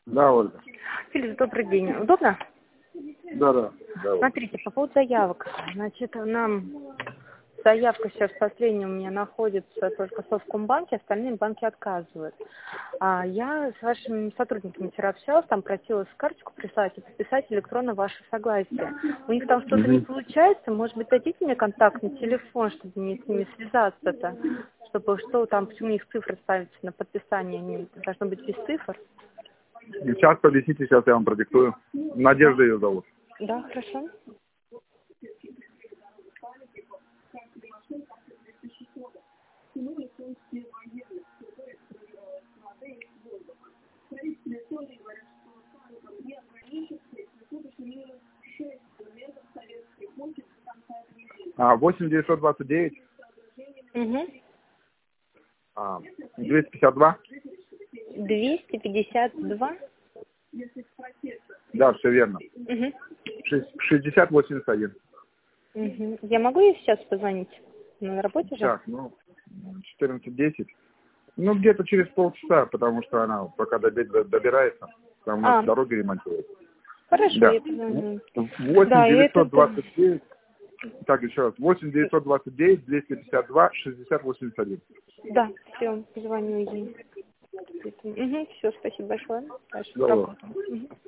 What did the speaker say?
Да, Ольга. Филипп, добрый день. Удобно? Да. Смотрите, по поводу заявок. Значит, нам заявка сейчас последняя у меня находится только в Совкомбанке, остальные банки отказывают. А я с вашими сотрудниками вчера общалась, там просила карточку прислать и подписать электронно ваше согласие. У них там что-то не получается, может быть, дадите мне контактный телефон, чтобы мне с ними связаться-то, чтобы что там, почему у них цифры ставятся на подписание, они должно быть без цифр. Сейчас объясните, сейчас я вам продиктую. Надежда ее зовут. Да, хорошо. А, 8929 Угу. 252. 252. Да, все верно. Угу. 6081. Угу. Я могу ей сейчас позвонить? Она на работе же? Так, 14:10. Где-то через полчаса, потому что она пока добирается. Там у нас дороги ремонтируют. Хорошо, Да. я позвоню. 8929. Так, еще раз. 8929 252 6081. Да, все, позвоню ей. Угу, все, спасибо большое. Дальше Здорово. работаем. Угу.